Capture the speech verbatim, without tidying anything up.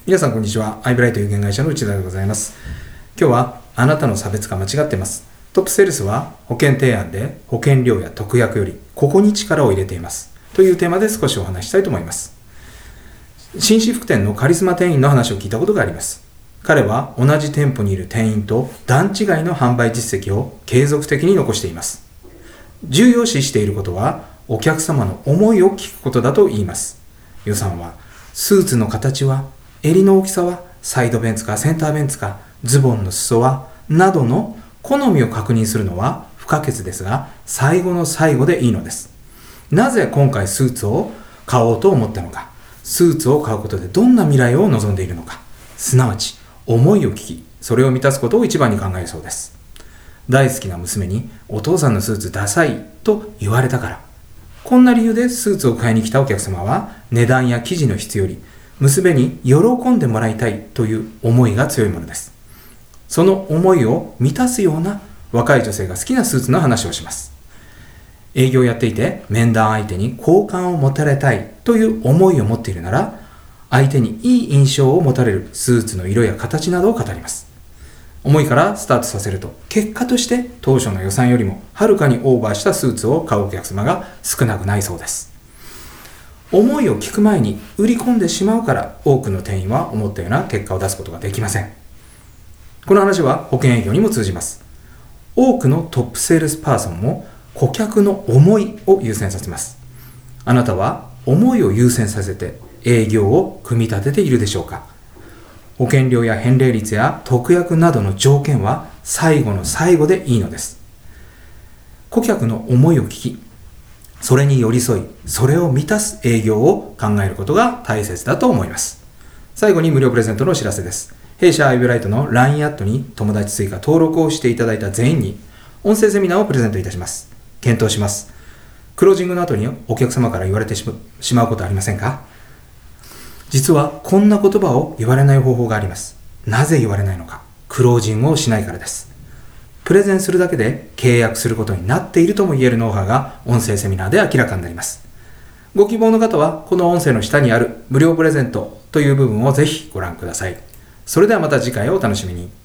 皆さんこんにちは。アイブライト有限会社の内田でございます。今日はあなたの差別化間違っています。トップセールスは保険提案で保険料や特約よりここに力を入れていますというテーマで少しお話ししたいと思います。紳士服店のカリスマ店員の話を聞いたことがあります。彼は同じ店舗にいる店員と段違いの販売実績を継続的に残しています。重要視していることはお客様の思いを聞くことだと言います。予算は、スーツの形は、襟の大きさは、サイドベンツかセンターベンツか、ズボンの裾は、などの好みを確認するのは不可欠ですが、最後の最後でいいのです。なぜ今回スーツを買おうと思ったのか、スーツを買うことでどんな未来を望んでいるのか、すなわち思いを聞き、それを満たすことを一番に考えるそうです。大好きな娘にお父さんのスーツダサいと言われたから、こんな理由でスーツを買いに来たお客様は値段や生地の質より娘に喜んでもらいたいという思いが強いものです。その思いを満たすような若い女性が好きなスーツの話をします。営業をやっていて面談相手に好感を持たれたいという思いを持っているなら、相手にいい印象を持たれるスーツの色や形などを語ります。思いからスタートさせると、結果として当初の予算よりもはるかにオーバーしたスーツを買うお客様が少なくないそうです。思いを聞く前に売り込んでしまうから多くの店員は思ったような結果を出すことができません。この話は保険営業にも通じます。多くのトップセールスパーソンも顧客の思いを優先させます。あなたは思いを優先させて営業を組み立てているでしょうか。保険料や返礼率や特約などの条件は最後の最後でいいのです。顧客の思いを聞き、それに寄り添い、それを満たす営業を考えることが大切だと思います。最後に無料プレゼントのお知らせです。弊社アイブライトの ライン アットに友達追加登録をしていただいた全員に音声セミナーをプレゼントいたします。検討します。クロージングの後にお客様から言われてしまうことありませんか？実はこんな言葉を言われない方法があります。なぜ言われないのか。クロージングをしないからです。プレゼンするだけで契約することになっているとも言えるノウハウが音声セミナーで明らかになります。ご希望の方はこの音声の下にある無料プレゼントという部分をぜひご覧ください。それではまた次回をお楽しみに。